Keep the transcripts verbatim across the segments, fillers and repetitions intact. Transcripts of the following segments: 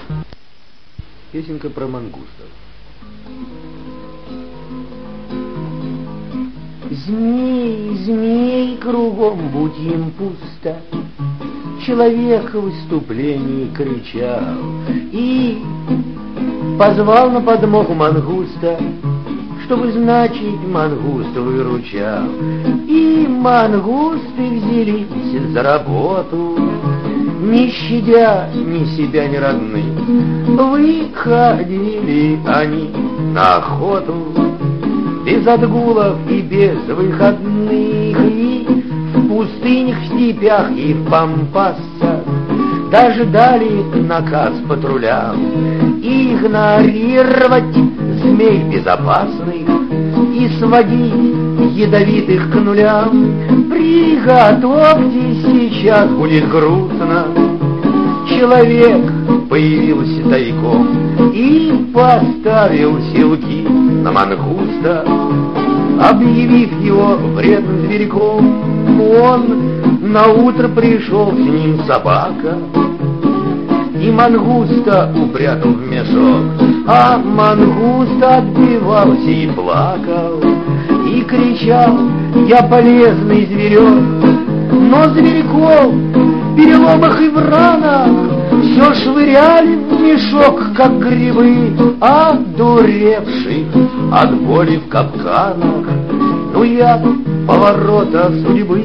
Песенка про мангустов. Змей, змей, кругом будь им пусто, человек в выступлении кричал и позвал на подмогу мангуста, чтобы, значит, мангуст выручал. И мангусты взялись за работу, не щадя ни себя, ни родных. Выходили они на охоту без отгулов и без выходных, и в пустынях, в степях и в пампасах даже дали наказ патрулям игнорировать змей безопасных и сводить ядовитых к нулям. Приготовьтесь, сейчас будет грустно. Человек появился тайком и поставил силки на мангуста, объявив его вредным зверьком. Он наутро пришел, с ним собака, и мангуста упрятал в мешок. А мангуст отбивался и плакал, и кричал: я полезный зверек. Но зверьков в переломах и в ранах все швыряли в мешок, как грибы, одуревших от боли в капканах. Ну я поворота судьбы,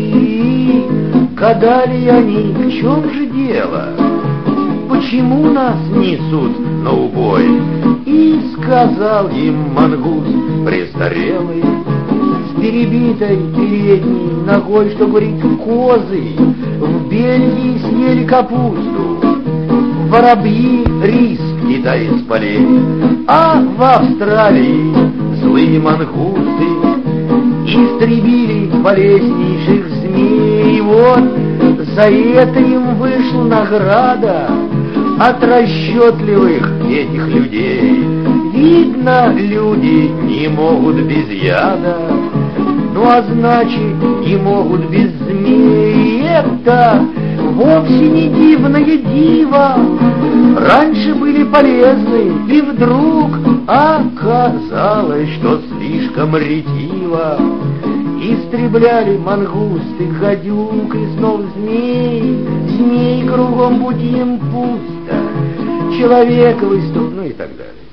гадали они, в чем же дело, почему нас несут на убой. И сказал им мангуст престарелый, с перебитой передней ногой, что, говорит, козы в Бельгии съели капусту, воробьи рис Китай из полей, а в Австралии злые мангусты истребили полезнейших змей. И вот за это им вышла награда от расчетливых этих людей. Видно, люди не могут без яда, ну а значит, не могут без змей. Это вовсе не дивное диво, раньше были полезны, и вдруг оказалось, что слишком ретиво истребляли мангусты гадюк и снова змей. Змей кругом будь им пусто, человек выступ, ну и так далее.